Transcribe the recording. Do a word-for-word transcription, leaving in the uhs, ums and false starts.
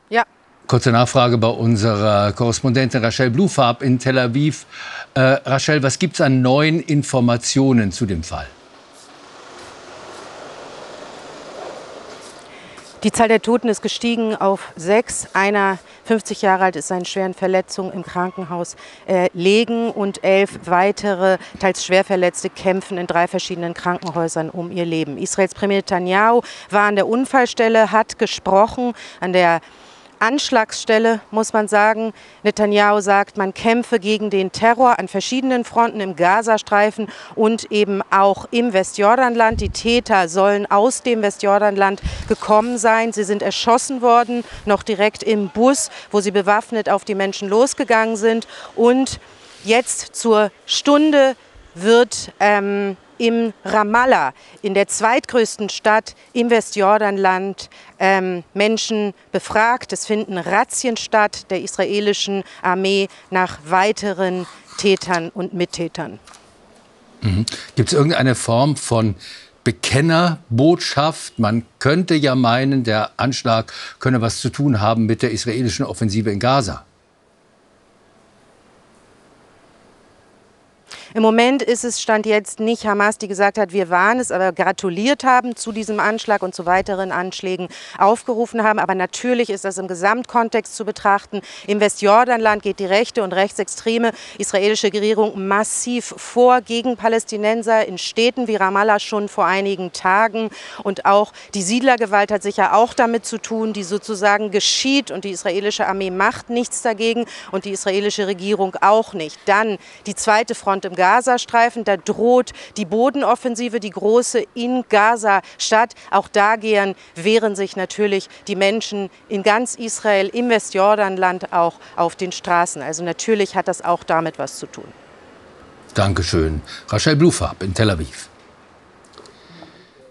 Ja. Kurze Nachfrage bei unserer Korrespondentin Rachel Blufarb in Tel Aviv. Äh, Rachel, was gibt es an neuen Informationen zu dem Fall? Die Zahl der Toten ist gestiegen auf sechs. Einer, fünfzig Jahre alt, ist seinen schweren Verletzungen im Krankenhaus äh, liegen und elf weitere, teils Schwerverletzte, kämpfen in drei verschiedenen Krankenhäusern um ihr Leben. Israels Premier Netanyahu war an der Unfallstelle, hat gesprochen, an der Anschlagsstelle, muss man sagen. Netanyahu sagt, man kämpfe gegen den Terror an verschiedenen Fronten im Gazastreifen und eben auch im Westjordanland. Die Täter sollen aus dem Westjordanland gekommen sein. Sie sind erschossen worden, noch direkt im Bus, wo sie bewaffnet auf die Menschen losgegangen sind. Und jetzt zur Stunde wird ähm, im Ramallah, in der zweitgrößten Stadt im Westjordanland, ähm, Menschen befragt. Es finden Razzien statt der israelischen Armee nach weiteren Tätern und Mittätern. Mhm. Gibt es irgendeine Form von Bekennerbotschaft? Man könnte ja meinen, der Anschlag könne was zu tun haben mit der israelischen Offensive in Gaza. Im Moment ist es, stand jetzt nicht Hamas, die gesagt hat, wir waren es, aber gratuliert haben zu diesem Anschlag und zu weiteren Anschlägen aufgerufen haben. Aber natürlich ist das im Gesamtkontext zu betrachten. Im Westjordanland geht die rechte und rechtsextreme israelische Regierung massiv vor gegen Palästinenser in Städten wie Ramallah schon vor einigen Tagen. Und auch die Siedlergewalt hat sicher auch damit zu tun, die sozusagen geschieht. Und die israelische Armee macht nichts dagegen und die israelische Regierung auch nicht. Dann die zweite Front im Gazastreifen, da droht die Bodenoffensive, die große in Gaza-Stadt. Auch dagegen wehren sich natürlich die Menschen in ganz Israel, im Westjordanland auch auf den Straßen. Also natürlich hat das auch damit was zu tun. Dankeschön. Rachel Blufarb in Tel Aviv.